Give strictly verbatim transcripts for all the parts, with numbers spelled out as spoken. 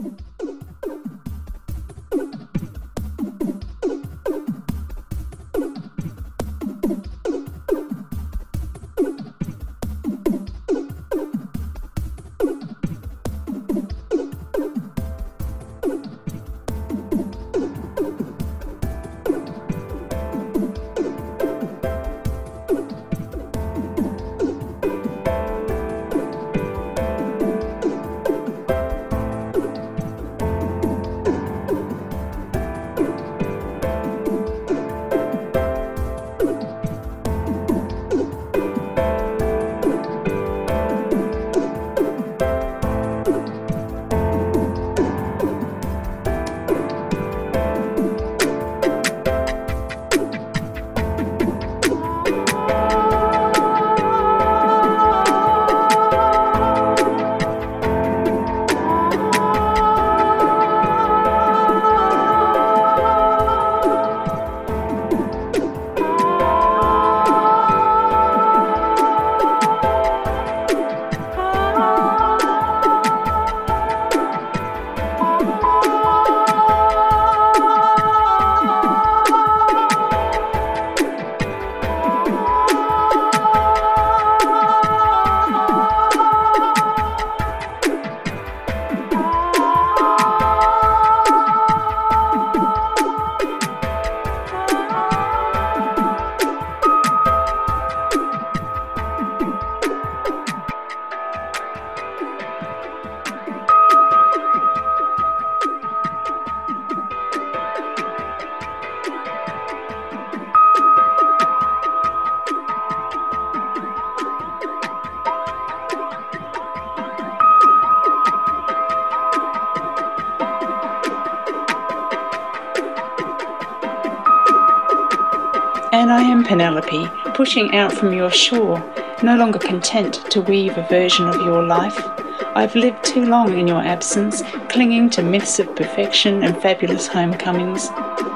And I am Penelope, pushing out from your shore, no longer content to weave a version of your life. I've lived too long in your absence, clinging to myths of perfection and fabulous homecomings.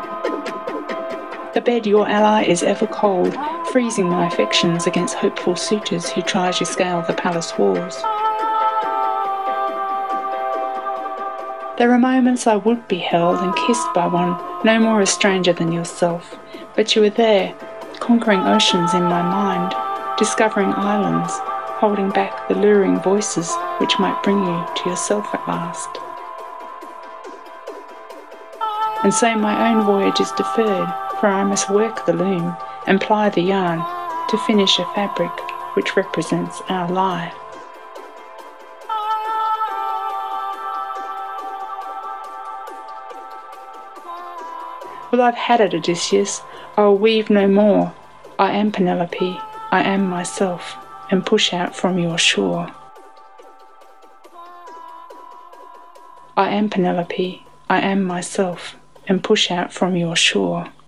The bed your ally is ever cold, freezing my affections against hopeful suitors who try to scale the palace walls. There are moments I would be held and kissed by one no more a stranger than yourself, but you are there, conquering oceans in my mind, discovering islands, holding back the luring voices which might bring you to yourself at last. And so my own voyage is deferred, for I must work the loom and ply the yarn to finish a fabric which represents our life. Well, I've had it, Odysseus. I will weave no more. I am Penelope. I am myself, and push out from your shore. I am Penelope. I am myself, and push out from your shore.